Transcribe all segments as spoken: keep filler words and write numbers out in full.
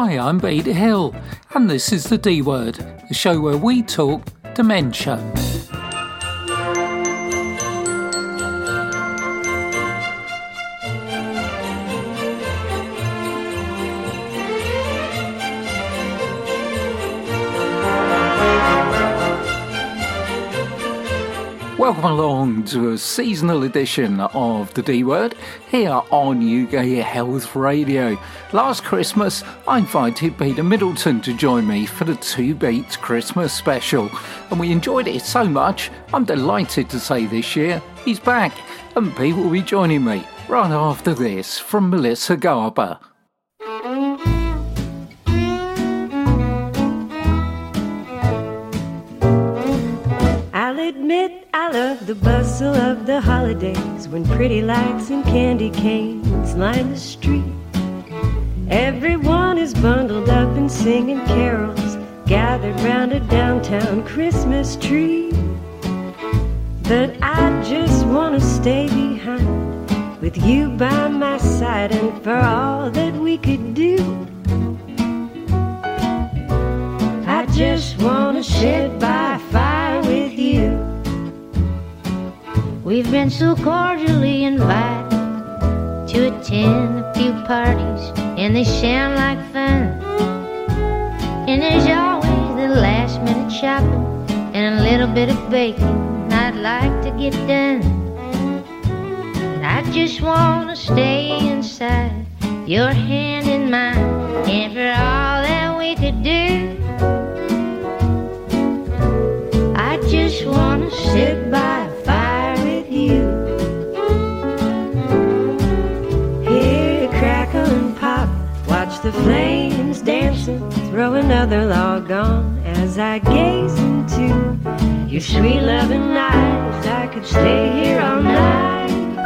Hi, I'm Peter Hill, and this is The D Word, the show where we talk dementia. Welcome along to a seasonal edition of The D Word here on U K Health Radio. Last Christmas, I invited Peter Middleton to join me for the Two Beats Christmas special, and we enjoyed it so much, I'm delighted to say this year he's back, and Pete will be joining me right after this from Melissa Garber. I'll admit I love the bustle of the holidays when pretty lights and candy canes line the street. Everyone is bundled up and singing carols, gathered round a downtown Christmas tree. But I just want to stay behind with you by my side and for all that we could do. I just want to sit by a fire with you. We've been so cordially invited to attend a few parties, and they sound like fun. And there's always the last minute shopping and a little bit of baking I'd like to get done. And I just want to stay inside your hand in mine, and for all that we could do, I just want to sit by a fire with you. Hear the crackle and pop, watch the flames dancing, throw another log on as I gaze into your sweet loving eyes. I could stay here all night.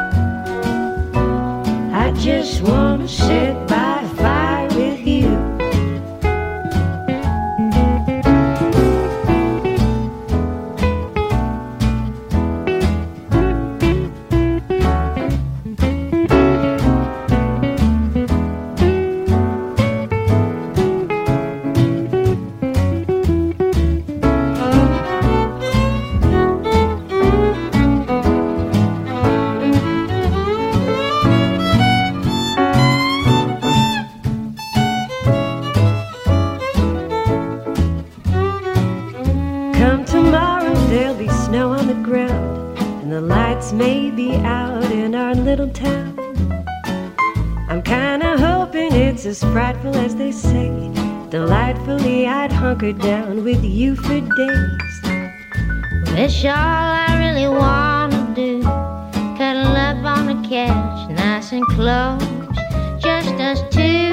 I just want to sit by a fire with you. May be out in our little town. I'm kinda hoping it's as frightful as they say. Delightfully I'd hunker down with you for days. That's all I really wanna do, cuddle up on the couch, nice and close, just us two.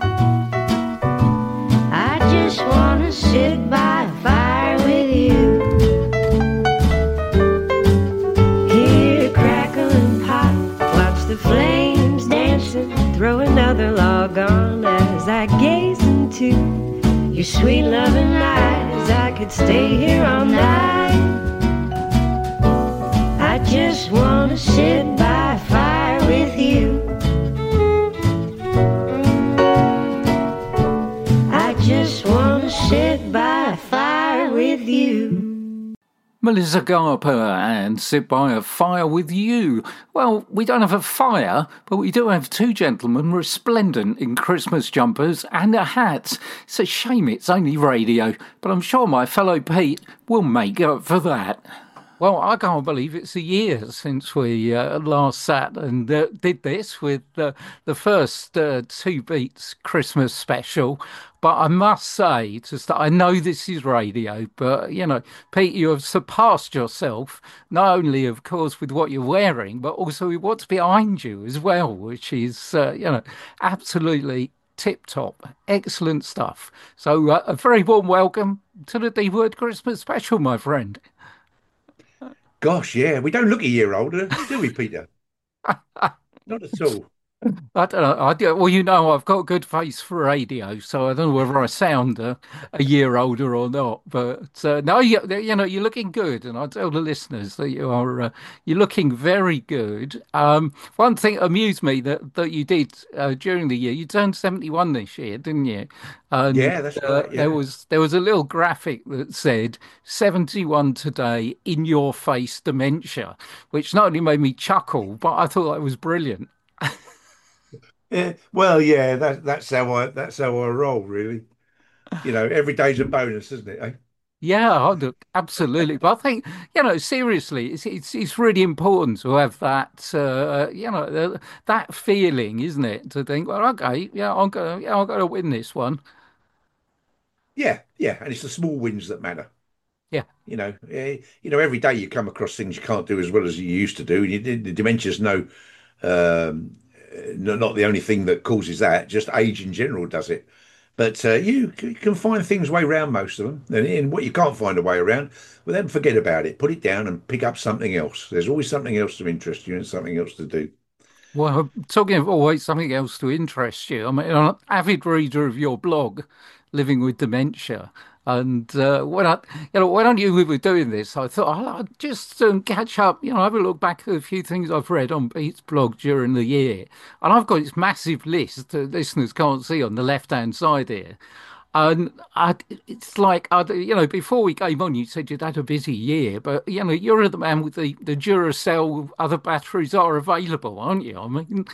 I just wanna sit by a fire with you. The flames dancing, throw another log on as I gaze into your sweet loving eyes. I could stay here all night. I just want to sit by a fire with you. I just want to sit by a fire with you. Melissa Garber and Sit by a Fire with You. Well, we don't have a fire, but we do have two gentlemen resplendent in Christmas jumpers and a hat. It's a shame it's only radio, but I'm sure my fellow Pete will make up for that. Well, I can't believe it's a year since we uh, last sat and uh, did this with uh, the first uh, Two Beats Christmas special. But I must say, to start, I know this is radio, but, you know, Pete, you have surpassed yourself, not only, of course, with what you're wearing, but also with what's behind you as well, which is, uh, you know, absolutely tip-top. Excellent stuff. So uh, a very warm welcome to the D Word Christmas special, my friend. Gosh, yeah, we don't look a year older, do we, Peter? Not at all. I don't know. I do, well, you know, I've got a good face for radio, so I don't know whether I sound a, a year older or not. But uh, no, you, you know, you're looking good, and I tell the listeners that you are uh, you're looking very good. Um, one thing amused me that that you did uh, during the year. You turned seventy-one this year, didn't you? And Yeah, that's uh, right. there Yeah. was there was a little graphic that said seventy-one today, in your face dementia, which not only made me chuckle, but I thought that was brilliant. Yeah. Well, yeah, that that's how I that's how I roll, really. You know, every day's a bonus, isn't it? Eh? Yeah, I look, absolutely. But I think, you know, seriously, it's it's it's really important to have that, uh, you know, uh, that feeling, isn't it? To think, well, okay, yeah, I'm gonna, yeah, I'm gonna win this one. Yeah, yeah, and it's the small wins that matter. Yeah. You know, eh, you know, every day you come across things you can't do as well as you used to do. And you, the dementia's no, um, no, not the only thing that causes that. Just age in general does it. But uh, you, c- can find things way around most of them. And in what you can't find a way around, well, then forget about it. Put it down and pick up something else. There's always something else to interest you and something else to do. Well, talking of always something else to interest you, I mean, I'm an avid reader of your blog, Living with Dementia. And uh, when I, you know, when I knew we were doing this, I thought oh, I'll just um, catch up, you know, have a look back at a few things I've read on Pete's blog during the year. And I've got this massive list that listeners can't see on the left-hand side here. And I, it's like, I, you know, before we came on, you said you'd had a busy year, but, you know, you're the man with the, the Duracell other batteries are available, aren't you? I mean,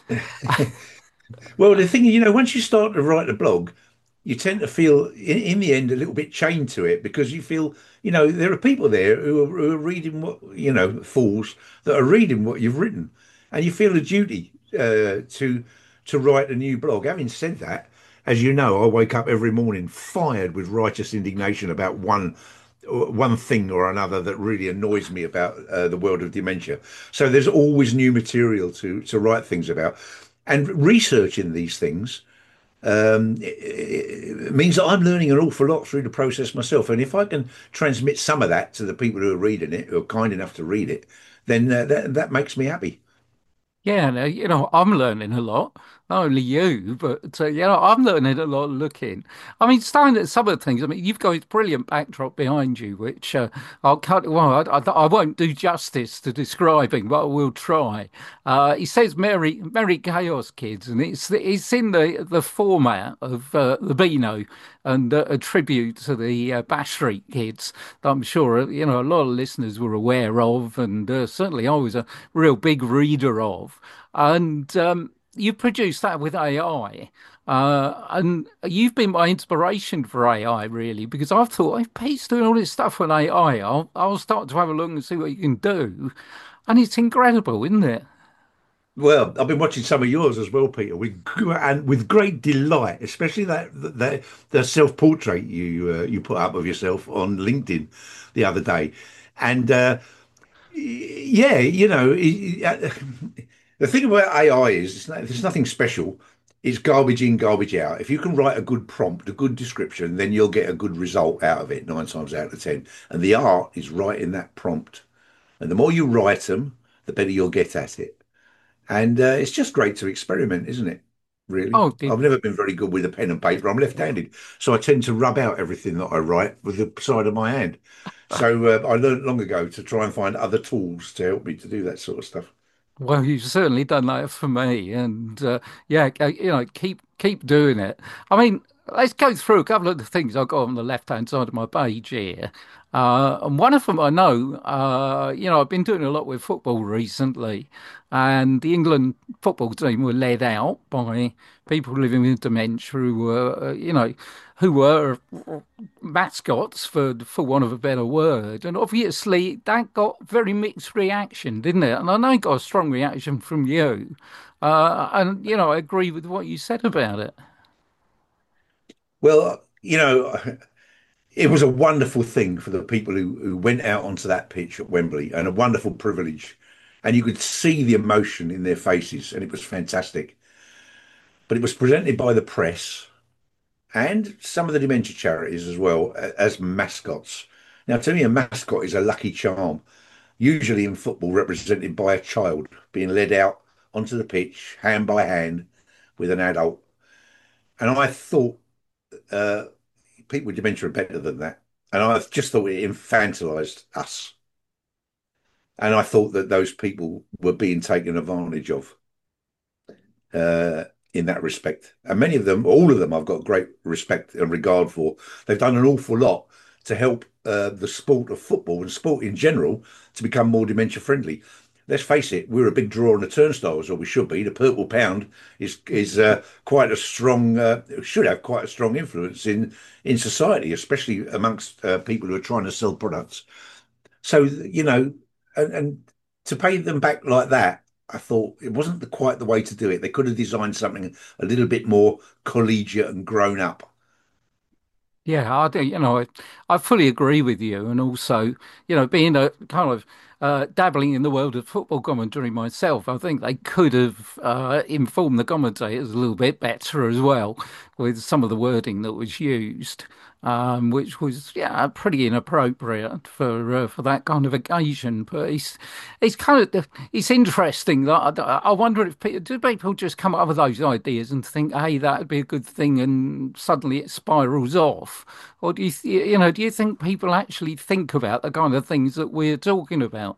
Well, the thing, you know, once you start to write a blog, you tend to feel, in, in the end, a little bit chained to it because you feel, you know, there are people there who are, who are reading what, you know, fools that are reading what you've written, and you feel a duty uh, to to write a new blog. Having said that, as you know, I wake up every morning fired with righteous indignation about one one thing or another that really annoys me about uh, the world of dementia. So there's always new material to to write things about, and researching these things um, it, it means that I'm learning an awful lot through the process myself. And if I can transmit some of that to the people who are reading it, who are kind enough to read it, then uh, that that makes me happy. yeah, no, you know, I'm learning a lot. Not only you, but uh, you know, I'm learning a lot looking. I mean, starting at some of the things. I mean, you've got this brilliant backdrop behind you, which uh, I'll cut. Well, I, I, I won't do justice to describing, but I will try. Uh, he says "Merry, Merry Chaos, kids," and it's it's in the the format of uh, the Beano and uh, a tribute to the uh, Bash Street Kids that I'm sure uh, you know a lot of listeners were aware of, and uh, certainly I was a real big reader of. And um, you produced that with A I. Uh, and you've been my inspiration for A I, really, because I've thought, if Pete's doing all this stuff with A I, I'll, I'll start to have a look and see what you can do. And it's incredible, isn't it? Well, I've been watching some of yours as well, Peter, with gr- and with great delight, especially that that the self-portrait you uh, you put up of yourself on LinkedIn the other day, and uh, yeah, you know, uh, the thing about A I is it's not, there's nothing special. It's garbage in, garbage out. If you can write a good prompt, a good description, then you'll get a good result out of it nine times out of ten. And the art is writing that prompt. And the more you write them, the better you'll get at it. And uh, it's just great to experiment, isn't it? Really. Oh, it, I've never been very good with a pen and paper. I'm left-handed, so I tend to rub out everything that I write with the side of my hand. So uh, I learned long ago to try and find other tools to help me to do that sort of stuff. well, you've certainly done that for me, and uh, yeah, uh, you know, keep keep doing it. I mean, let's go through a couple of the things I've got on the left-hand side of my page here. Uh, and one of them I know, uh, you know, I've been doing a lot with football recently, and the England football team were led out by people living with dementia who were, uh, you know, who were mascots for for want of a better word. And obviously that got very mixed reaction, didn't it? And I know it got a strong reaction from you. Uh, and you know, I agree with what you said about it. Well, you know, it was a wonderful thing for the people who, who went out onto that pitch at Wembley and a wonderful privilege. And you could see the emotion in their faces, and it was fantastic. But it was presented by the press and some of the dementia charities as well as mascots. Now, to me, a mascot is a lucky charm, usually in football represented by a child being led out onto the pitch, hand by hand, with an adult. And I thought uh, people with dementia are better than that. And I just thought it infantilized us. And I thought that those people were being taken advantage of uh, in that respect. And many of them, all of them, I've got great respect and regard for. They've done an awful lot to help uh, the sport of football and sport in general to become more dementia friendly. Let's face it, we're a big draw on the turnstiles, or we should be. The Purple Pound is is uh, quite a strong, uh, should have quite a strong influence in in society, especially amongst uh, people who are trying to sell products. So, you know, and, and to pay them back like that, I thought it wasn't the, quite the way to do it. They could have designed something a little bit more collegiate and grown up. Yeah, I do. You know, I, I fully agree with you, and also, you know, being a kind of uh, dabbling in the world of football commentary myself, I think they could have uh, informed the commentators a little bit better as well with some of the wording that was used, um, which was yeah pretty inappropriate for uh, for that kind of occasion. But it's it's kind of it's interesting that I, I wonder if people, do people just come up with those ideas and think, hey, that would be a good thing, and suddenly it spirals off, or do you th- you know do you think people actually think about the kind of things that we're talking about?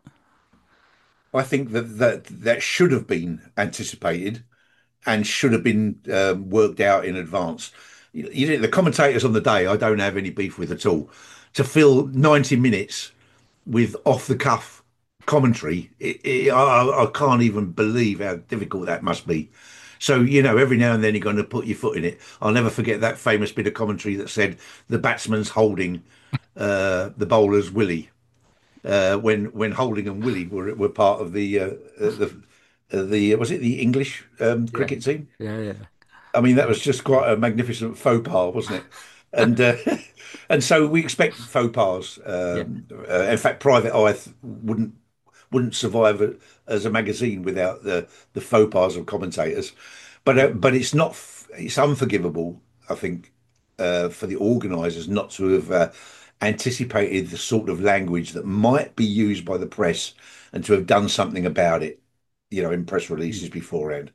I think that that, that should have been anticipated and should have been um, worked out in advance. You, you know, the commentators on the day, I don't have any beef with at all. To fill ninety minutes with off the cuff commentary, it, it, I, I can't even believe how difficult that must be. So, you know, every now and then you're going to put your foot in it. I'll never forget that famous bit of commentary that said the batsman's holding uh, the bowler's willy uh, when when Holding and Willie were were part of the uh, the uh, the was it the English um, Yeah, cricket team? yeah, yeah. I mean, that was just quite a magnificent faux pas, wasn't it? And uh, and so we expect faux pas. Yeah. Um, uh, in fact, Private Eye th- wouldn't wouldn't survive a, as a magazine without the the faux pas of commentators. But uh, but it's not f- it's unforgivable, I think, uh, for the organisers not to have uh, anticipated the sort of language that might be used by the press and to have done something about it, you know, in press releases beforehand.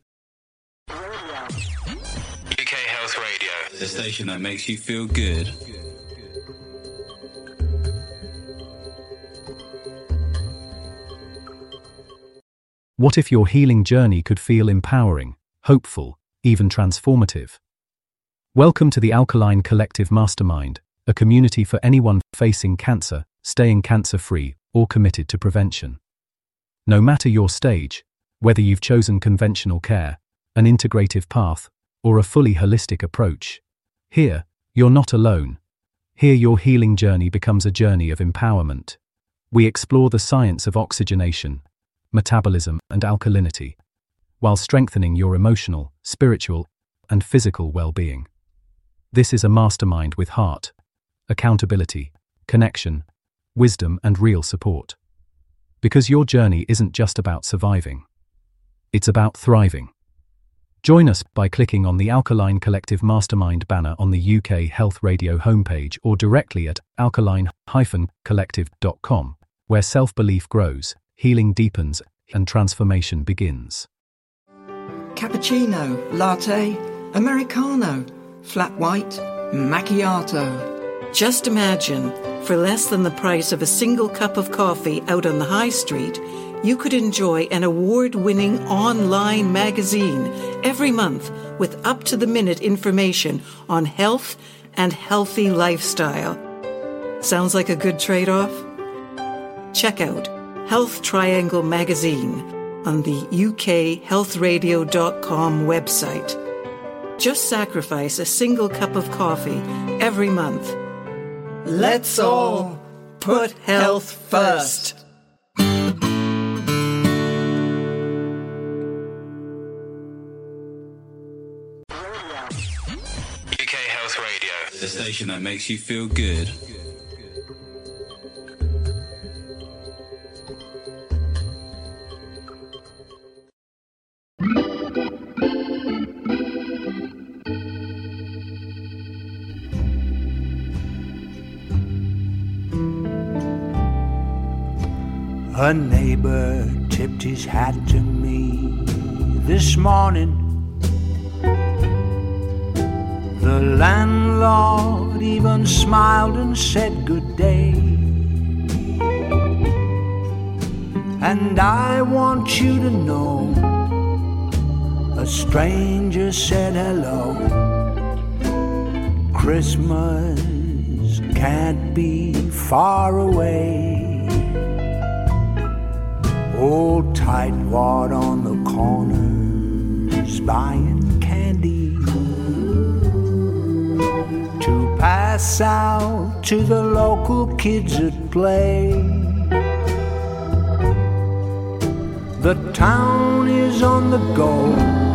U K Health Radio, the station that makes you feel good. What if your healing journey could feel empowering, hopeful, even transformative? Welcome to the Alkaline Collective Mastermind, a community for anyone facing cancer, staying cancer-free, or committed to prevention. No matter your stage, whether you've chosen conventional care, an integrative path, or a fully holistic approach, here, you're not alone. Here your healing journey becomes a journey of empowerment. We explore the science of oxygenation, metabolism, and alkalinity, while strengthening your emotional, spiritual, and physical well-being. This is a mastermind with heart, accountability, connection, wisdom, and real support. Because your journey isn't just about surviving. It's about thriving. Join us by clicking on the Alkaline Collective Mastermind banner on the U K Health Radio homepage or directly at alkaline dash collective dot com, where self-belief grows, healing deepens, and transformation begins. Cappuccino, latte, Americano, flat white, macchiato. Just imagine, for less than the price of a single cup of coffee out on the high street, you could enjoy an award-winning online magazine every month with up-to-the-minute information on health and healthy lifestyle. Sounds like a good trade-off? Check out Health Triangle Magazine on the U K health radio dot com website. Just sacrifice a single cup of coffee every month. Let's all put health first. U K Health Radio, the station that makes you feel good. A neighbor tipped his hat to me this morning. The landlord even smiled and said good day. And I want you to know, a stranger said hello. Christmas can't be far away. Old tightwad on the corners buying candy to pass out to the local kids at play. The town is on the go.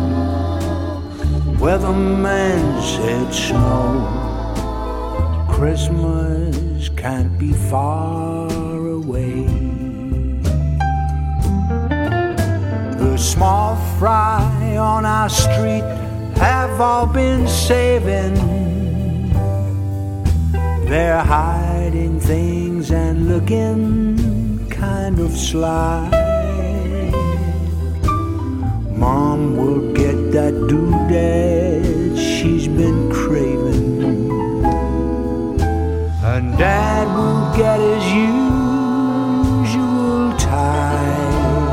Weatherman said snow. Christmas can't be far away. The small fry on our street have all been saving. They're hiding things and looking kind of sly. Mom will get that doodad she's been craving, and Dad will get his usual tie.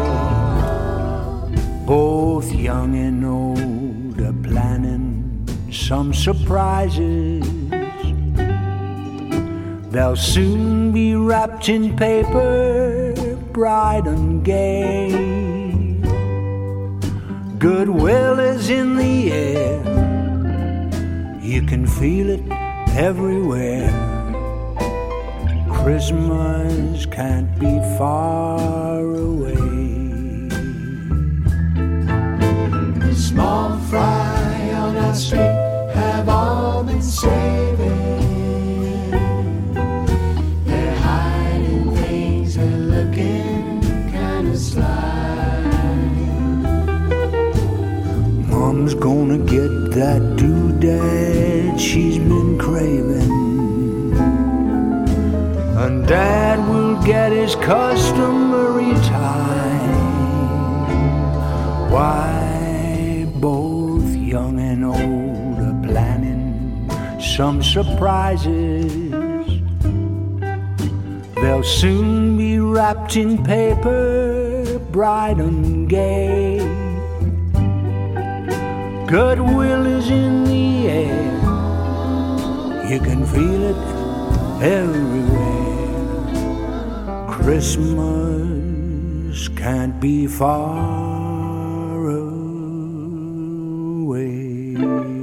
Both young and old are planning some surprises. They'll soon be wrapped in paper, bright and gay. Goodwill is in the air. You can feel it everywhere. Christmas can't be far away. The small fry on our street have all been saving. They're hiding things and looking kind of sly. Mom's gonna get that doodad she's been craving, and Dad will get his customary time. Why, both young and old are planning some surprises. They'll soon be wrapped in paper, bright and gay. Goodwill is in the air. You can feel it everywhere. Christmas can't be far away.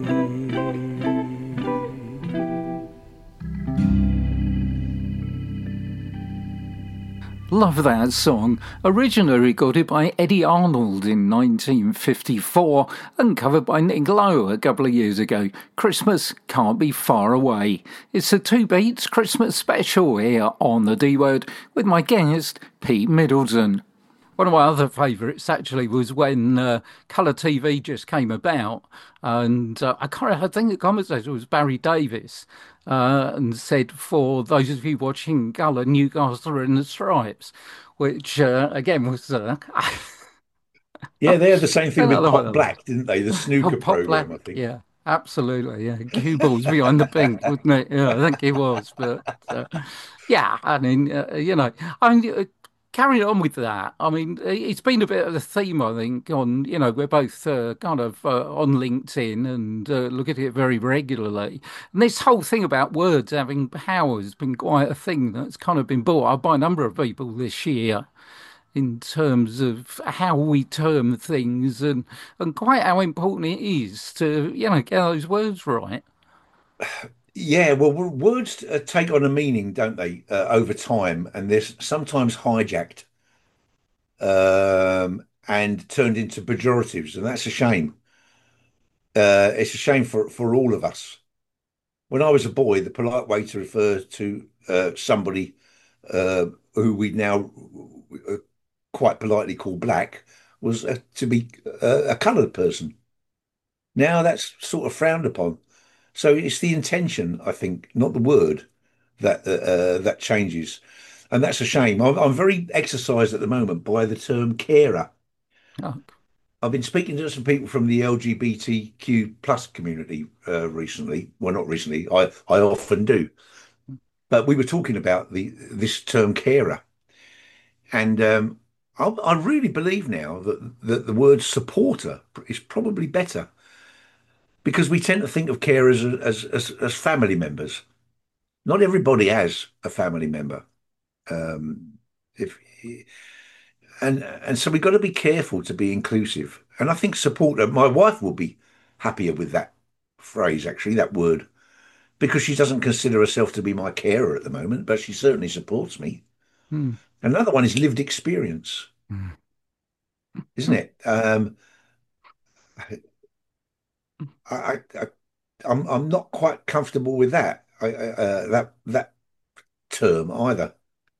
Love that song. Originally recorded by Eddie Arnold in nineteen fifty-four and covered by Nick Lowe a couple of years ago. Christmas can't be far away. It's a Two Beats Christmas special here on the D Word with my guest, Pete Middleton. One of my other favourites actually was when uh, colour T V just came about, and uh, I can't. I think the commentator was Barry Davis, uh, and said, "For those of you watching colour, Newcastle and the Stripes," which uh, again was. Uh, yeah, they had the same thing with Pop one. Black, didn't they? The snooker oh, Pop program, Black, I think. Yeah, absolutely. Yeah, cue balls behind the pink, wasn't it? Yeah, I think it was. But uh, yeah, I mean, uh, you know, I mean. Uh, Carrying on with that, I mean, it's been a bit of a theme, I think, on, you know, we're both uh, kind of uh, on LinkedIn and uh, look at it very regularly. And this whole thing about words having power has been quite a thing that's kind of been brought up by a number of people this year in terms of how we term things and, and quite how important it is to, you know, get those words right. Yeah, well, words uh, take on a meaning, don't they, uh, over time, and they're sometimes hijacked um, and turned into pejoratives, and that's a shame. Uh, it's a shame for, for all of us. When I was a boy, the polite way to refer to uh, somebody uh, who we now uh, quite politely call black was uh, to be uh, a coloured person. Now that's sort of frowned upon. So it's the intention, I think, not the word, that uh, uh, that changes, and that's a shame. I'm, I'm very exercised at the moment by the term carer. Oh. I've been speaking to some people from the L G B T Q plus community uh, recently. Well, not recently. I I often do, but we were talking about the this term carer, and um, I, I really believe now that that the word supporter is probably better because we tend to think of carers as as as family members. Not everybody has a family member. Um, if and and so we've got to be careful to be inclusive. And I think supporter, my wife will be happier with that phrase, actually, that word, because she doesn't consider herself to be my carer at the moment, but she certainly supports me. Hmm. Another one is lived experience, Hmm. isn't it? Um, I, I, I I'm I'm not quite comfortable with that. I, I, uh, that that term either.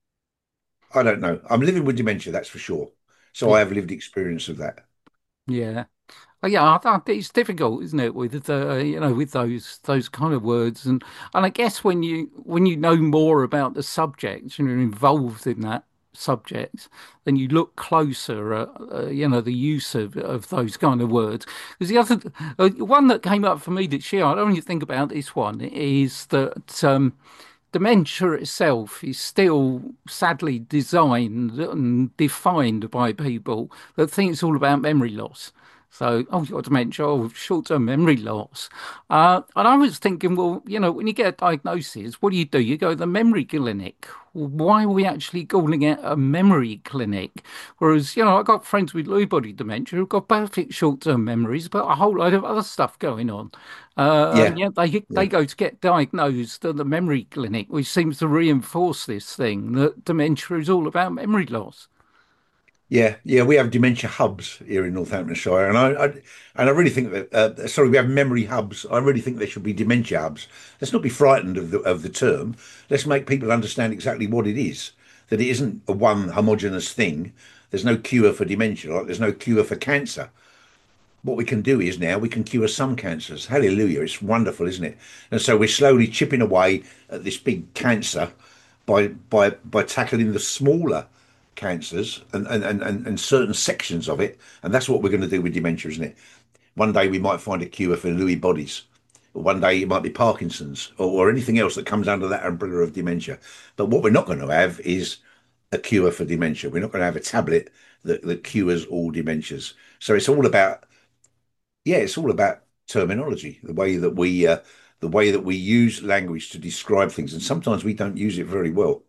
I don't know. I'm living with dementia, that's for sure. So I Yeah. have lived experience of that. Yeah. Oh, yeah, I think it's difficult, isn't it, with the you know with those those kind of words, and and I guess when you when you know more about the subject and you're involved in that subject, then you look closer at uh, you know the use of of those kind of words. Because the other uh, one that came up for me this year, I don't really think about this one, is that um, dementia itself is still sadly designed and defined by people that think it's all about memory loss. So, oh, you've got dementia, oh, short-term memory loss. Uh, and I was thinking, well, you know, when you get a diagnosis, what do you do? You go to the memory clinic. Why are we actually calling it a memory clinic? Whereas, you know, I've got friends with Lewy body dementia who've got perfect short-term memories, but a whole load of other stuff going on. Uh, and Yeah, yet they they yeah. go to get diagnosed at the memory clinic, which seems to reinforce this thing that dementia is all about memory loss. Yeah, yeah, we have dementia hubs here in Northamptonshire, and I, I and I really think that uh, sorry, we have memory hubs. I really think there should be dementia hubs. Let's not be frightened of the of the term. Let's make people understand exactly what it is. That it isn't a one homogeneous thing. There's no cure for dementia, like there's no cure for cancer. What we can do is now we can cure some cancers. Hallelujah! It's wonderful, isn't it? And so we're slowly chipping away at this big cancer by by by tackling the smaller cancers and and, and, and and certain sections of it. And that's what we're going to do with dementia, isn't it? One day we might find a cure for Lewy bodies. One day it might be Parkinson's or, or anything else that comes under that umbrella of dementia. But what we're not going to have is a cure for dementia. We're not going to have a tablet that, that cures all dementias. So it's all about, yeah, it's all about terminology, the way that we uh, the way that we use language to describe things. And sometimes we don't use it very well.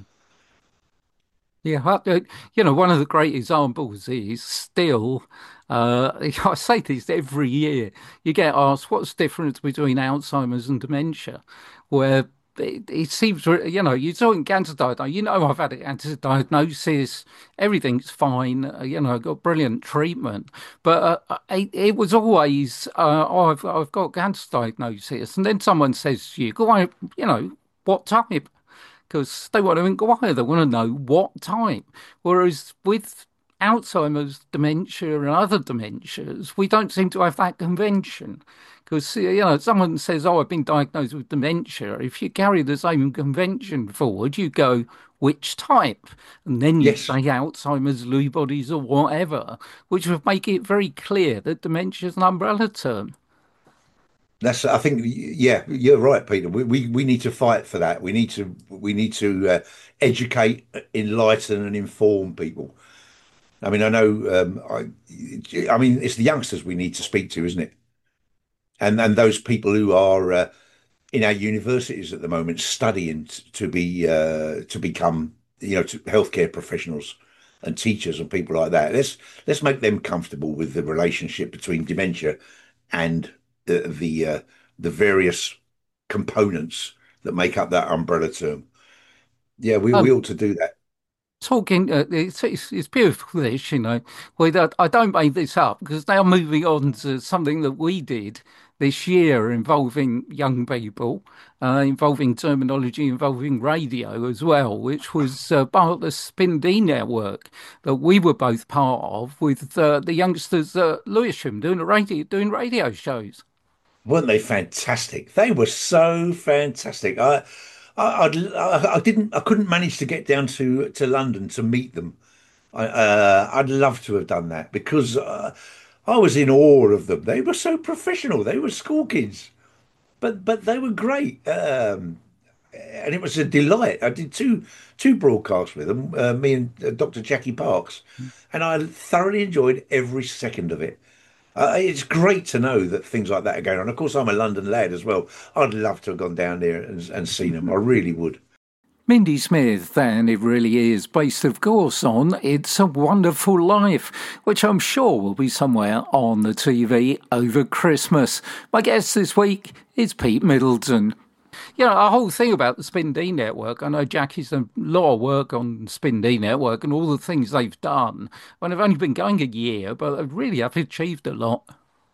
Yeah, I- uh, you know, one of the great examples is still, uh, I say this every year, you get asked what's the difference between Alzheimer's and dementia, where it, it seems, re- you know, you're talking cancer diagnosis, you know, I've had a cancer diagnosis, everything's fine, uh, you know, I've got brilliant treatment, but uh, it, it was always, uh, oh, I've, I've got cancer diagnosis, and then someone says to you, go on, you know, what type? Because they want to inquire, they want to know what type. Whereas with Alzheimer's dementia and other dementias, we don't seem to have that convention. Because, you know, someone says, oh, I've been diagnosed with dementia. If you carry the same convention forward, you go, which type? And then you Yes, say Alzheimer's, Lewy bodies, or whatever, which would make it very clear that dementia is an umbrella term. that's. I think. Yeah, you're right, Peter. We we, we need to fight for that. We need to we need to uh, educate, enlighten, and inform people. I mean, I know. Um, I I mean, it's the youngsters we need to speak to, isn't it? And and those people who are uh, in our universities at the moment studying t- to be uh, to become you know to healthcare professionals and teachers and people like that. Let's let's make them comfortable with the relationship between dementia and the the uh, the various components that make up that umbrella term. Yeah, we we Um, ought to do that. Talking, uh, it's, it's it's beautiful this, you know. We don't, I don't make this up because now moving on to something that we did this year involving young people, uh, involving terminology, involving radio as well, which was uh, part of the Spin D network that we were both part of with uh, the youngsters at Lewisham doing a radio doing radio shows. Weren't they fantastic? They were so fantastic. I, I, I'd, I, I didn't, I couldn't manage to get down to to London to meet them. I, uh, I'd love to have done that because uh, I was in awe of them. They were so professional. They were school kids, but but they were great. Um, and it was a delight. I did two two broadcasts with them, uh, me and uh, doctor Jackie Parks, and I thoroughly enjoyed every second of it. Uh, it's great to know that things like that are going on. Of course, I'm a London lad as well. I'd love to have gone down there and, and seen them. I really would. Mindy Smith, and it really is based, of course, on It's a Wonderful Life, which I'm sure will be somewhere on the T V over Christmas. My guest this week is Pete Middleton. You know, a whole thing about the Spin D Network, I know Jackie's done a lot of work on Spin D Network and all the things they've done. Well, they've only been going a year, but they really have achieved a lot.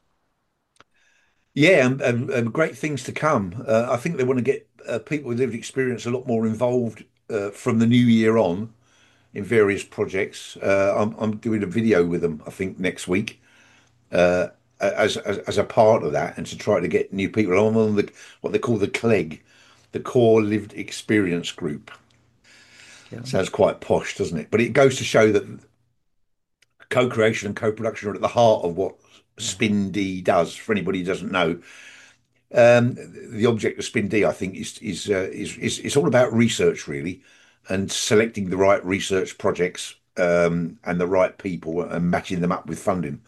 Yeah, and, and, and great things to come. Uh, I think they want to get uh, people with lived experience a lot more involved uh, from the new year on in various projects. Uh, I'm, I'm doing a video with them, I think, next week uh, as, as as a part of that, and to try to get new people. I'm on the what they call the C L E G, the Core Lived Experience Group. Yeah. Sounds quite posh, doesn't it? But it goes to show that co-creation and co-production are at the heart of what Spin D does. For anybody who doesn't know, um, the object of Spin D, I think, is is, uh, is is it's all about research really, and selecting the right research projects um, and the right people and matching them up with funding.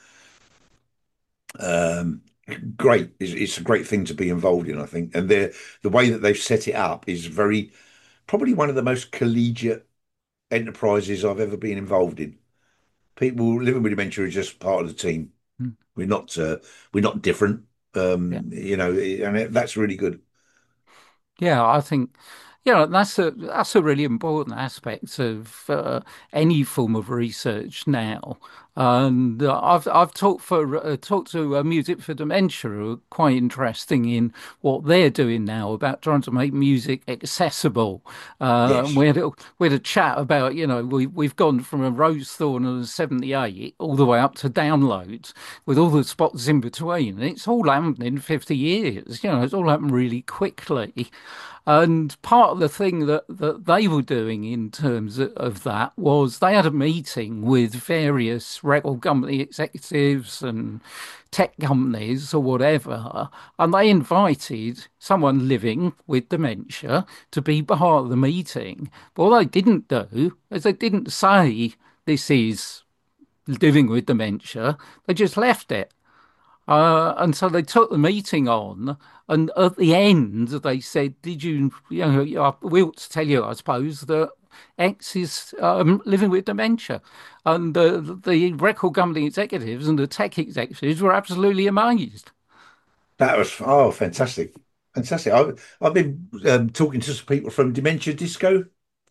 Um, Great, it's, it's a great thing to be involved in, I think, and the the way that they've set it up is very probably one of the most collegiate enterprises I've ever been involved in. People living with dementia are just part of the team. Mm. We're not uh, we're not different, um, Yeah. you know, and it, that's really good. Yeah, I think, you know, that's a that's a really important aspect of uh, any form of research now. And uh, I've I've talked for uh, talked to uh, Music for Dementia, who are quite interesting in what they're doing now about trying to make music accessible. Uh, and Yes, we had a, we had a chat about, you know, we we've gone from a Rose Thorn of seventy-eight all the way up to downloads with all the spots in between. And it's all happened in fifty years. You know, it's all happened really quickly. And part of the thing that, that they were doing in terms of, of that was they had a meeting with various record company executives and tech companies or whatever, and they invited someone living with dementia to be part of the meeting. But what they didn't do is they didn't say this is living with dementia, they just left it. Uh, and so they took the meeting on, and at the end they said, "Did you, you know, uh, we ought to tell you, I suppose, that X is um, living with dementia." And uh, the record company executives and the tech executives were absolutely amazed. that was oh fantastic, fantastic. I've I've been um, talking to some people from Dementia Disco,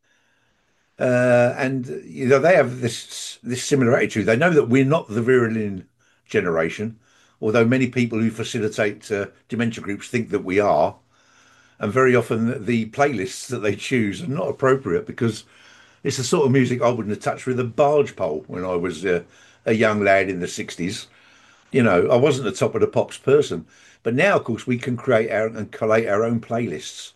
uh, and you know they have this this similar attitude. They know that we're not the virulent generation, although many people who facilitate uh, dementia groups think that we are. And very often the playlists that they choose are not appropriate because it's the sort of music I wouldn't have touched with a barge pole when I was uh, a young lad in the sixties. You know, I wasn't the top of the pops person. But now, of course, we can create our and collate our own playlists.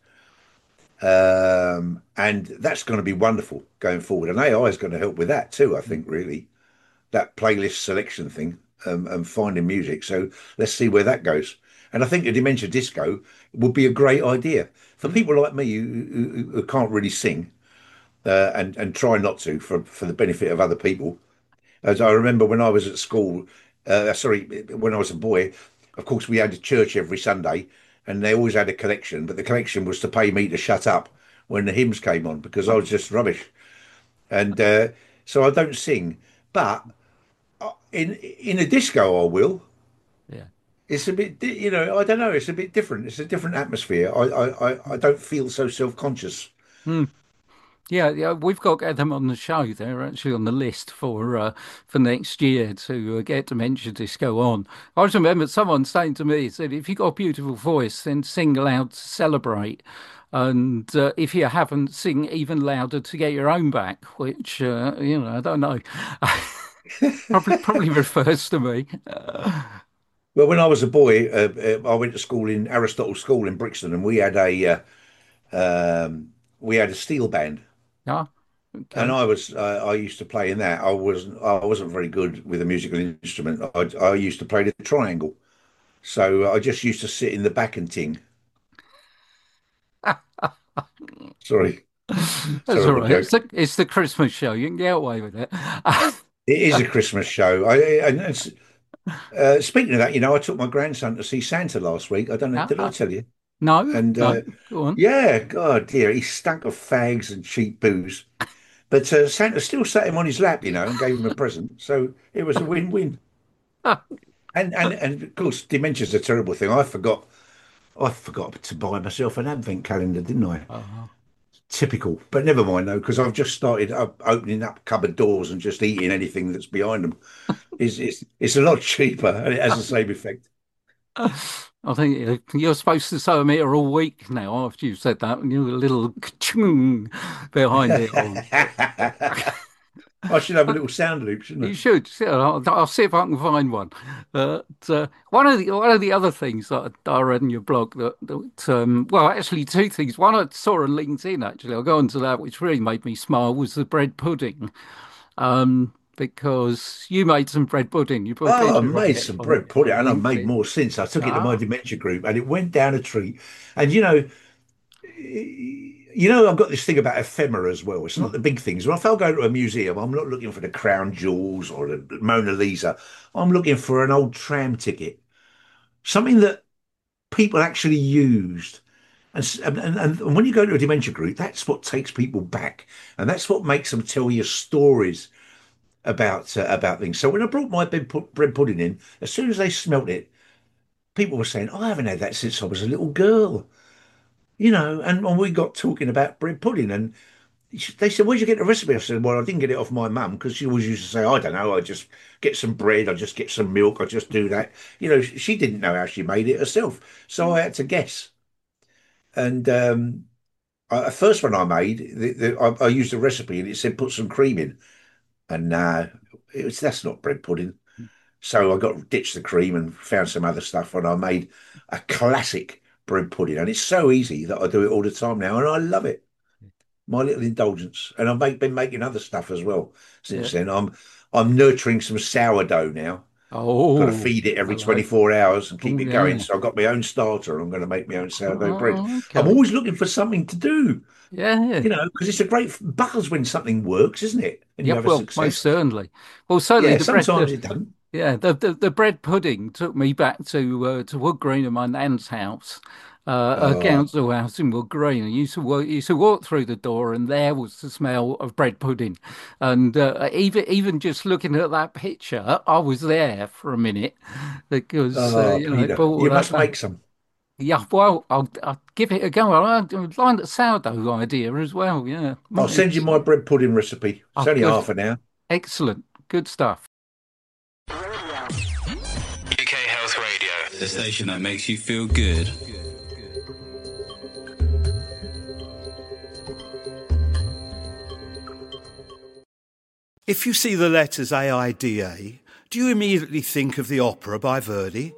Um, and that's going to be wonderful going forward. And A I is going to help with that too, I think, really, that playlist selection thing um, and finding music. So let's see where that goes. And I think a dementia disco would be a great idea for people like me who, who, who can't really sing uh, and and try not to for for the benefit of other people. As I remember when I was at school, uh, sorry, when I was a boy, of course we had a church every Sunday, and they always had a collection, but the collection was to pay me to shut up when the hymns came on because I was just rubbish. And uh, so I don't sing, but in in a disco I will. Yeah. It's a bit, di- you know, I don't know. It's a bit different. It's a different atmosphere. I, I, I, I don't feel so self-conscious. Hmm. Yeah, yeah, we've got to get them on the show. They're actually on the list for uh, for next year to uh, get Dementia Disco on. I just remember someone saying to me, said, if you've got a beautiful voice, then sing loud to celebrate. And uh, if you haven't, sing even louder to get your own back, which, uh, you know, I don't know. Probably, probably refers to me. Well, when I was a boy, uh, uh, I went to school in Aristotle School in Brixton, and we had a uh, um, we had a steel band. Yeah. Okay. and I was uh, I used to play in that. I wasn't I wasn't very good with a musical instrument. I, I used to play the triangle, so I just used to sit in the back and ting. Sorry, That's all terrible right. It's joke. the, it's the Christmas show. You can get away with it. It is a Christmas show. I, and it's, uh, speaking of that, you know, I took my grandson to see Santa last week. I don't know, did I Uh, tell you? no, And no. uh, Go on. yeah, God, dear, he stunk of fags and cheap booze. But uh, Santa still sat him on his lap, you know, and gave him a present. So it was a win-win. And and and of course, dementia's a terrible thing. I forgot I forgot to buy myself an advent calendar, didn't I? Uh, Typical. But never mind though, because I've just started up opening up cupboard doors and just eating anything that's behind them. It's it's, it's a lot cheaper and it has the same effect. I think you- you're supposed to sew a meter all week now after you've said that, and you're a little chung behind it all. I should have a little sound loop, shouldn't You I? should. Yeah, I'll, I'll see if I can find one. But uh, one of the one of the other things that I read in your blog that, that um, well, actually two things. One I saw on LinkedIn. Actually, I'll go on to that, which really made me smile was the bread pudding. Um, because you made some bread pudding. You put a Oh, I picture of made it some on bread pudding, on and I've made LinkedIn. more since. I took it to my Ah, dementia group, and it went down a treat. And you know, you know, I've got this thing about ephemera as well. It's not the big things. When if I go to a museum, I'm not looking for the crown jewels or the Mona Lisa. I'm looking for an old tram ticket, something that people actually used. And, s- and, and, and when you go to a dementia group, that's what takes people back, and that's what makes them tell you stories about uh, about things. So when I brought my bread, pu- bread pudding in, as soon as they smelt it, people were saying, "I haven't had that since I was a little girl." You know, and when we got talking about bread pudding, and they said, "Where'd you get the recipe?" I said, "Well, I didn't get it off my mum because she always used to say, I don't know, I just get some bread, I just get some milk, I just do that." You know, she didn't know how she made it herself, so I had to guess. And um, I, the first one I made, the, the, I, I used a recipe, and it said put some cream in, and no, it was that's not bread pudding. So I got ditched the cream and found some other stuff, and I made a classic bread pudding. And it's so easy that I do it all the time now, and I love it. My little indulgence. And I've make, been making other stuff as well yeah. since then. I'm I'm nurturing some sourdough now. Got to Oh, feed it every hello. twenty-four hours and keep Oh, it going. yeah. So I've got my own starter. I'm going to make my own sourdough bread. Oh, I'm okay. always looking for something to do, Yeah. you know, because it's a great buzz when something works, isn't it? And you Yep. have a Well, most success. certainly. Well, certainly Yeah, the bread. sometimes The, it doesn't. yeah, the, the the bread pudding took me back to uh, to Wood Green and my nan's house, uh, a Oh, council house in Wood Green. And you used to walk, you used to walk through the door, and there was the smell of bread pudding. And uh, even even just looking at that picture, I was there for a minute because uh, oh, you know it Peter, brought all you that must back. make some. Yeah, well, I'll, I'll give it a go. I I like the sourdough idea as well. Yeah, I'll might send you just, my bread pudding recipe. It's oh, only good, half an hour. excellent, good stuff. U K Health Radio, the station that makes you feel good. If you see the letters A I D A, do you immediately think of the opera by Verdi?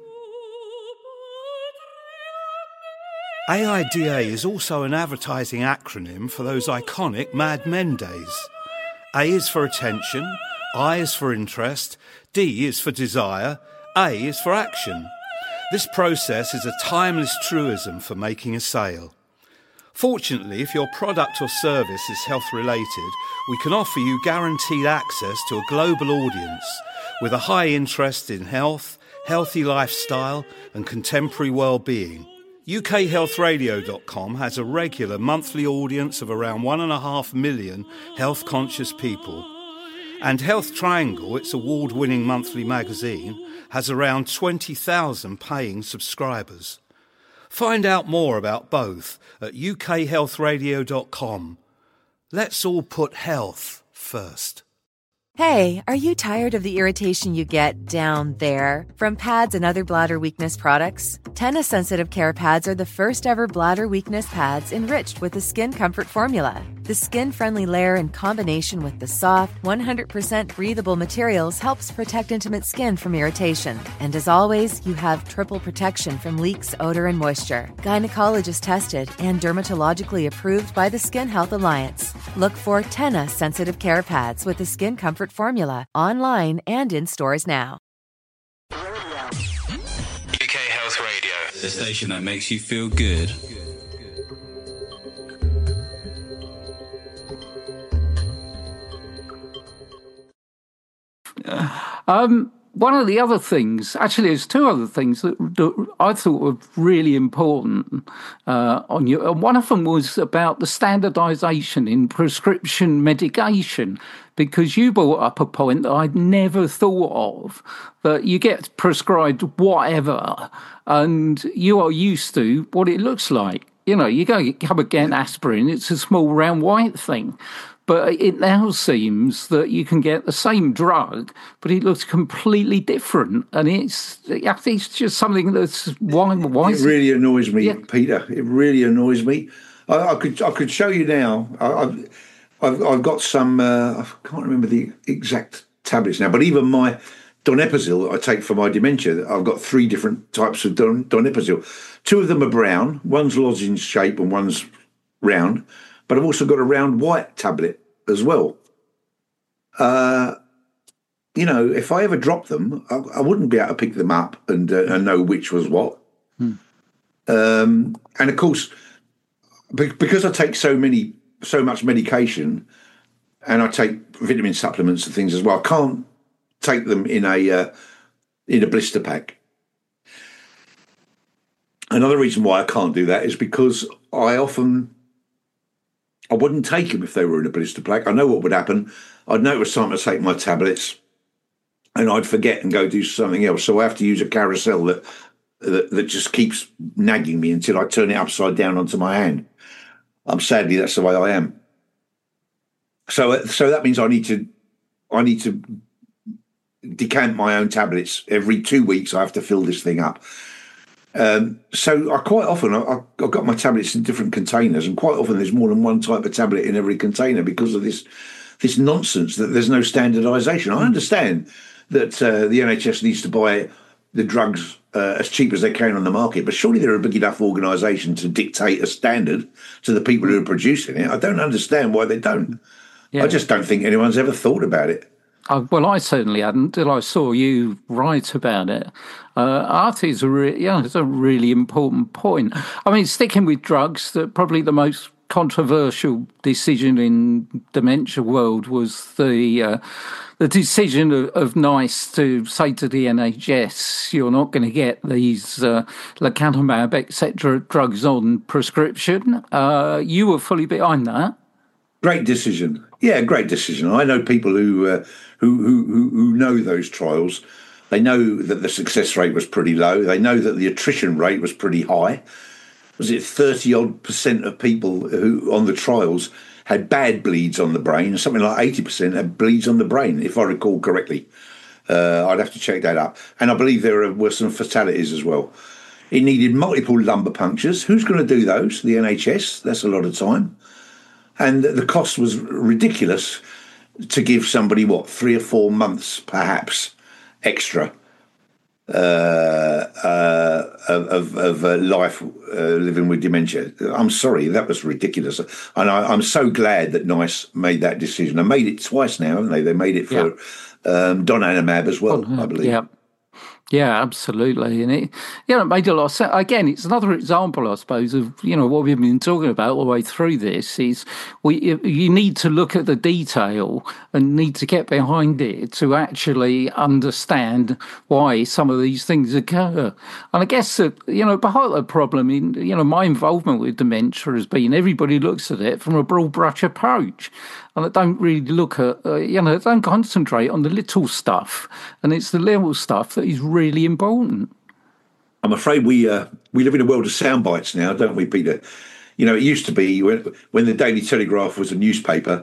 A I D A is also an advertising acronym for those iconic Mad Men days. A is for attention, I is for interest, D is for desire, A is for action. This process is a timeless truism for making a sale. Fortunately, if your product or service is health-related, we can offer you guaranteed access to a global audience with a high interest in health, healthy lifestyle and contemporary well-being. U K health radio dot com has a regular monthly audience of around one and a half million health-conscious people. And Health Triangle, its award-winning monthly magazine, has around twenty thousand paying subscribers. Find out more about both at U K health radio dot com. Let's all put health first. Hey, are you tired of the irritation you get down there from pads and other bladder weakness products? Tena Sensitive Care Pads are the first ever bladder weakness pads enriched with the Skin Comfort formula. The skin-friendly layer in combination with the soft, one hundred percent breathable materials helps protect intimate skin from irritation. And as always, you have triple protection from leaks, odor, and moisture. Gynecologist tested and dermatologically approved by the Skin Health Alliance. Look for Tena Sensitive Care Pads with the Skin Comfort formula online and in stores now. U K Health Radio, the station that makes you feel good. Um, one of the other things, actually, there's two other things that, that I thought were really important uh, on you. And one of them was about the standardisation in prescription medication, because you brought up a point that I'd never thought of, that you get prescribed whatever, and you are used to what it looks like. You know, you go come and get aspirin, it's a small round white thing. But it now seems that you can get the same drug, but it looks completely different. And it's it's just something that's... Why, why it really it? annoys me, yeah. Peter. It really annoys me. I, I could I could show you now. I, I've, I've, I've got some... Uh, I can't remember the exact tablets now, but even my Donepezil I take for my dementia, I've got three different types of Don, Donepezil. Two of them are brown. One's lozenge shape and one's round. But I've also got a round white tablet as well. Uh, you know, if I ever dropped them, I, I wouldn't be able to pick them up and, uh, and know which was what. Hmm. Um, and of course, be- because I take so many, so much medication, and I take vitamin supplements and things as well, I can't take them in a uh, in a blister pack. Another reason why I can't do that is because I often. I wouldn't take them if they were in a blister pack. I know what would happen. I'd know it was time to take my tablets, and I'd forget and go do something else. So I have to use a carousel that that, that just keeps nagging me until I turn it upside down onto my hand. Um, sadly, that's the way I am. So, so that means I need to, I need to decant my own tablets every two weeks. I have to fill this thing up. Um, so I quite often, I, I've got my tablets in different containers, and quite often there's more than one type of tablet in every container because of this this nonsense that there's no standardisation. I understand that uh, the N H S needs to buy the drugs uh, as cheap as they can on the market, but surely they're a big enough organisation to dictate a standard to the people who are producing it. I don't understand why they don't. Yeah. I just don't think anyone's ever thought about it. Uh, well, I certainly hadn't until I saw you write about it. Uh, I think it's a, re- yeah, it's a really important point. I mean, sticking with drugs, that probably the most controversial decision in dementia world was the uh, the decision of, of NICE to say to the N H S, you're not going to get these uh, lecanemab, et cetera drugs on prescription. Uh, you were fully behind that. Great decision. Yeah, great decision. I know people who, uh, who who who know those trials. They know that the success rate was pretty low. They know that the attrition rate was pretty high. Was it thirty odd percent of people who on the trials had bad bleeds on the brain? Something like eighty percent had bleeds on the brain, if I recall correctly. Uh, I'd have to check that up. And I believe there were some fatalities as well. It needed multiple lumbar punctures. Who's going to do those? The N H S. That's a lot of time. And the cost was ridiculous to give somebody, what, three or four months, perhaps, extra uh, uh, of, of uh, life uh, living with dementia. I'm sorry, that was ridiculous. And I, I'm so glad that NICE made that decision. They made it twice now, haven't they? They made it for yeah. um, donanemab as well, oh, I believe. Yeah. Yeah, absolutely. And it, you know, it made a lot of sense. Again, it's another example, I suppose, of, you know, what we've been talking about all the way through this is we you need to look at the detail and need to get behind it to actually understand why some of these things occur. And I guess that, you know, part of the problem in, you know, my involvement with dementia has been everybody looks at it from a broad brush approach. And I don't really look at, uh, you know, don't concentrate on the little stuff. And it's the little stuff that is really important. I'm afraid we uh, we live in a world of sound bites now, don't we, Peter? You know, it used to be when, when the Daily Telegraph was a newspaper,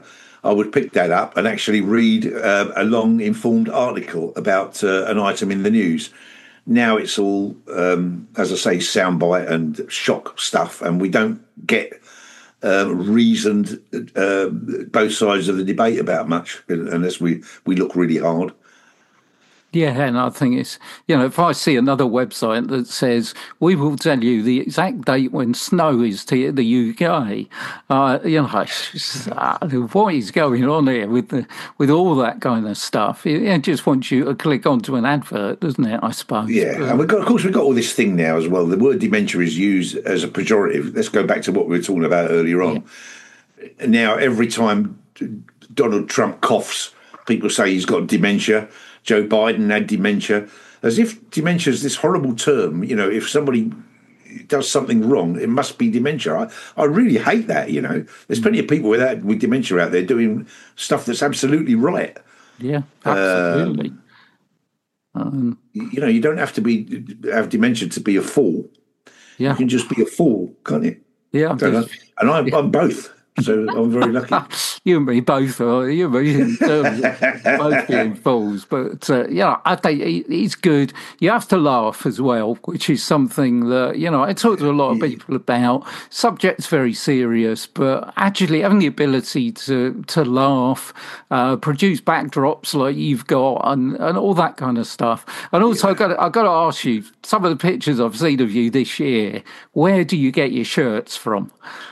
I would pick that up and actually read uh, a long, informed article about uh, an item in the news. Now it's all, um, as I say, soundbite and shock stuff, and we don't get uh, reasoned uh, both sides of the debate about much unless we, we look really hard. Yeah, and I think it's, you know, if I see another website that says, we will tell you the exact date when snow is to the U K, uh, you know, uh, what is going on here with the, with all that kind of stuff? It, it just wants you to click onto an advert, doesn't it, I suppose? Yeah, but, and we've got, of course, we've got all this thing now as well. The word dementia is used as a pejorative. Let's go back to what we were talking about earlier on. Yeah. Now, every time Donald Trump coughs, people say he's got dementia. Joe Biden had dementia, as if dementia is this horrible term. You know, if somebody does something wrong, it must be dementia. I, I really hate that, you know. There's plenty of people with that, with dementia out there doing stuff that's absolutely right. Yeah, absolutely. Um, um, you know, you don't have to be have dementia to be a fool. Yeah. You can just be a fool, can't you? Yeah. And I'm, I'm both. So I'm very lucky. You and me both are. You and me in terms of both being fools. But, uh, yeah, I think he's good. You have to laugh as well, which is something that, you know, I talk to a lot of people about. Subject's very serious, but actually having the ability to, to laugh, uh, produce backdrops like you've got and, and all that kind of stuff. And also, yeah. I've got to, I've got to ask you, some of the pictures I've seen of you this year, where do you get your shirts from?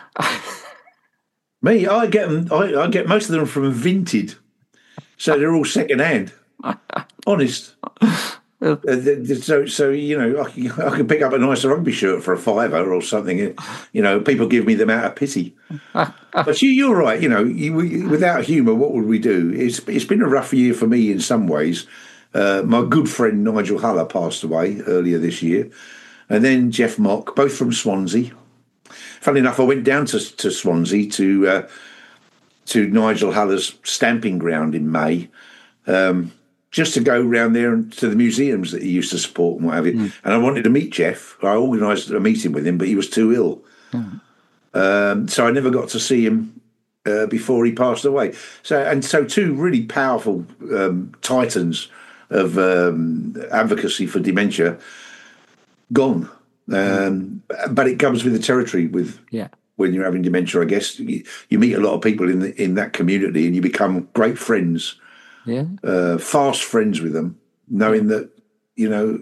Me, I get them. I, I get most of them from Vinted, so they're all second hand. Honest. Uh, so, so you know, I can, I can pick up a nice rugby shirt for a fiver or something. You know, people give me them out of pity. But you, you're right. You know, you, we, without humour, what would we do? It's it's been a rough year for me in some ways. Uh, my good friend Nigel Huller passed away earlier this year, and then Jeff Mock, both from Swansea. Funny enough, I went down to, to Swansea to uh, to Nigel Huller's stamping ground in May, um, just to go round there and to the museums that he used to support and what have you. Mm. And I wanted to meet Jeff. I organised a meeting with him, but he was too ill. Mm. Um, so I never got to see him uh, before he passed away. So and so two really powerful um, titans of um, advocacy for dementia gone. Um, but it comes with the territory with yeah. when you're having dementia, I guess. You, you meet a lot of people in the, in that community and you become great friends, yeah, uh, fast friends with them, knowing that, you know,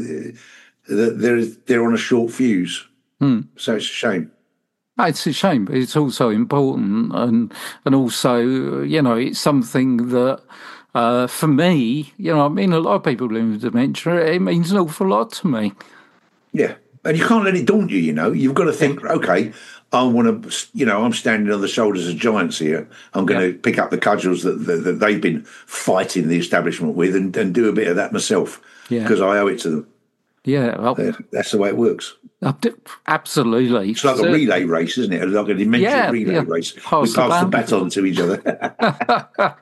that they're, they're on a short fuse. Hmm. So it's a shame. It's a shame, but it's also important. And, and also, you know, it's something that, uh, for me, you know, I mean, a lot of people living with dementia, it means an awful lot to me. Yeah. And you can't let it daunt you, you know. You've got to think, okay, I want to, you know, I'm standing on the shoulders of giants here. I'm going yeah. to pick up the cudgels that, that, that they've been fighting the establishment with and, and do a bit of that myself because yeah. I owe it to them. Yeah. Well, uh, that's the way it works. Absolutely. It's like so, a relay race, isn't it? Like a dementia yeah, relay yeah. race. Pass we pass the, the baton to each other.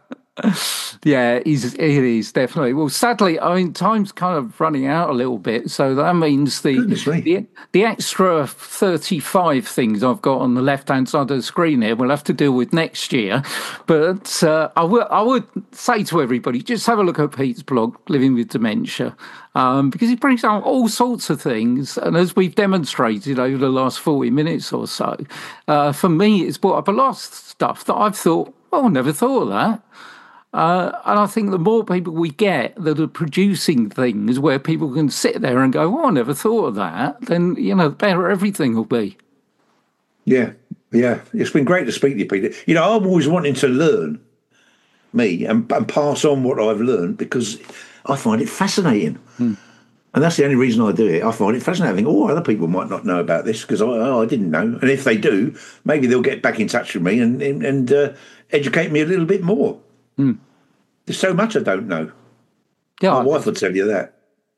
Yeah, it is, it is definitely. Well, sadly, I mean, time's kind of running out a little bit, so that means the the, the extra thirty-five things I've got on the left-hand side of the screen here we'll have to deal with next year. But uh, I, will, I would say to everybody, just have a look at Pete's blog, Living with Dementia, um, because he brings out all sorts of things, and as we've demonstrated over the last forty minutes or so, uh, for me, it's brought up a lot of stuff that I've thought, oh, I never thought of that. Uh, and I think the more people we get that are producing things where people can sit there and go, oh, I never thought of that, then, you know, the better everything will be. Yeah, yeah. It's been great to speak to you, Peter. You know, I'm always wanting to learn, me, and, and pass on what I've learned because I find it fascinating. Hmm. And that's the only reason I do it. I find it fascinating. I think, oh, other people might not know about this because I, oh, I didn't know. And if they do, maybe they'll get back in touch with me and, and, and uh, educate me a little bit more. Mm. There's so much I don't know. Yeah, my wife will tell you that.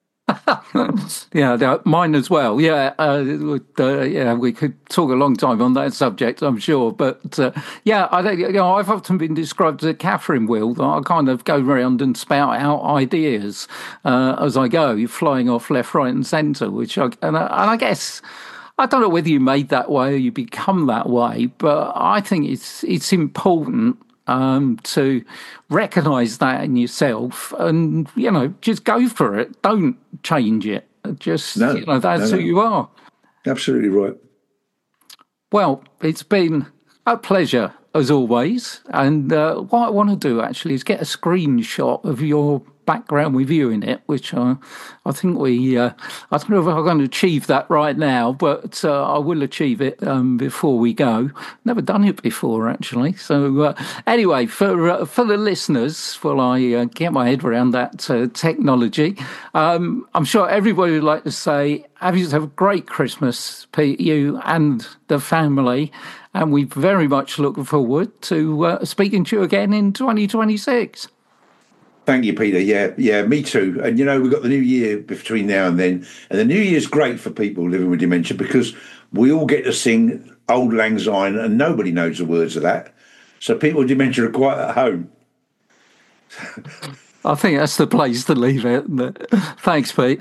Yeah, mine as well. Yeah, uh, uh, yeah, we could talk a long time on that subject, I'm sure. But uh, yeah, I don't, you know, I've often been described as a Catherine wheel. That I kind of go around and spout out ideas uh, as I go, flying off left, right, and centre. Which I and, I and I guess I don't know whether you made that way or you become that way, but I think it's it's important. um, to recognise that in yourself and, you know, just go for it. Don't change it. Just, no, you know, that's no, who no. you are. Absolutely right. Well, it's been a pleasure, as always. And uh, what I want to do, actually, is get a screenshot of your background with you in it, which uh, I think we, uh, I don't know if I'm going to achieve that right now, but uh, I will achieve it um, before we go. Never done it before, actually. So uh, anyway, for uh, for the listeners, while I uh, get my head around that uh, technology, um, I'm sure everybody would like to say, have yourself a great Christmas, Pete, you and the family. And we very much look forward to uh, speaking to you again in twenty twenty-six. Thank you, Peter. Yeah, yeah, me too. And, you know, we've got the new year between now and then. And the new year's great for people living with dementia because we all get to sing Auld Lang Syne and nobody knows the words of that. So people with dementia are quite at home. I think that's the place to leave it. Thanks, Pete.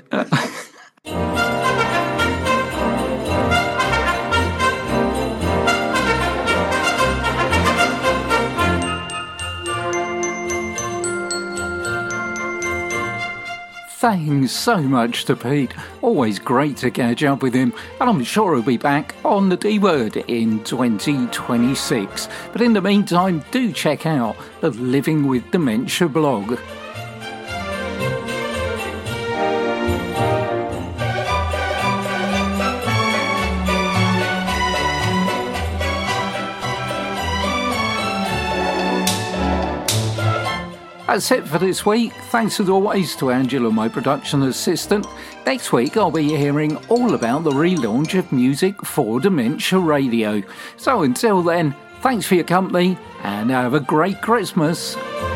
Thanks so much to Pete. Always great to catch up with him, and I'm sure he'll be back on the D Word in twenty twenty-six. But in the meantime, do check out the Living with Dementia blog. That's it for this week. Thanks as always to Angela, my production assistant. Next week I'll be hearing all about the relaunch of Music for Dementia Radio. So until then, thanks for your company and have a great Christmas.